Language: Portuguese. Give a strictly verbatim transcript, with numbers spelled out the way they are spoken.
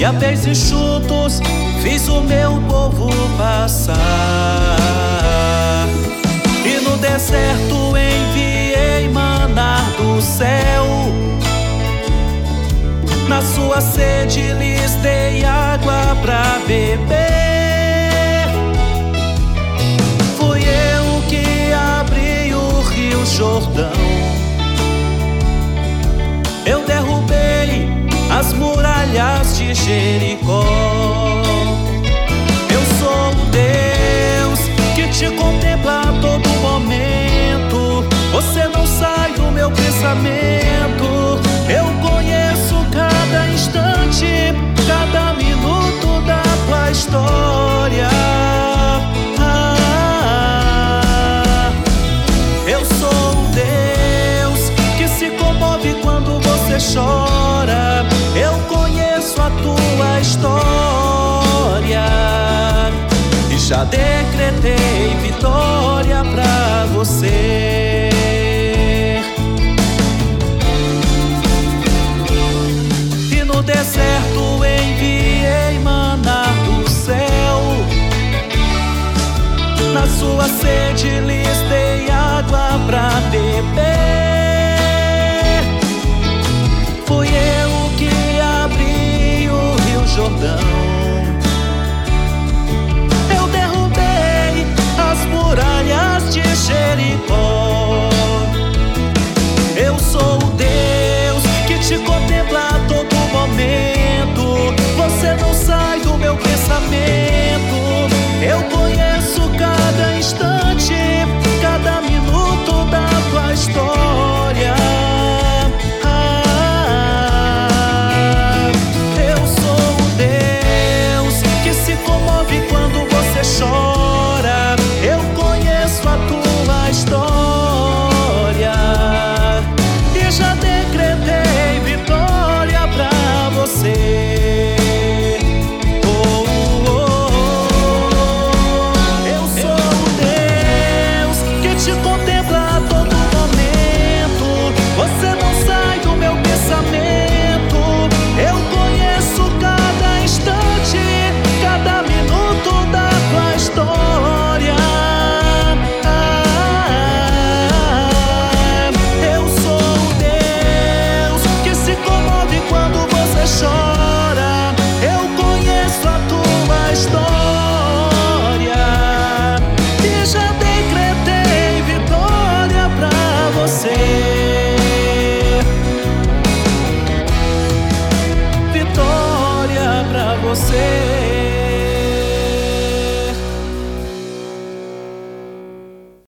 e a pés enxutos fiz o meu povo passar. E no deserto enviei maná do céu, na sua sede lhes dei água pra beber. Fui eu que abri o rio Jordão, eu derrubei as muralhas de Jericó. Eu sou o Deus que te contempla a todo momento. Você não sai do meu pensamento. Eu conheço cada instante, cada minuto da tua história. Ah, eu sou o Deus que se comove quando você chora. Eu conheço a tua história e já decretei vitória pra você. E no deserto enviei maná do céu, na sua sede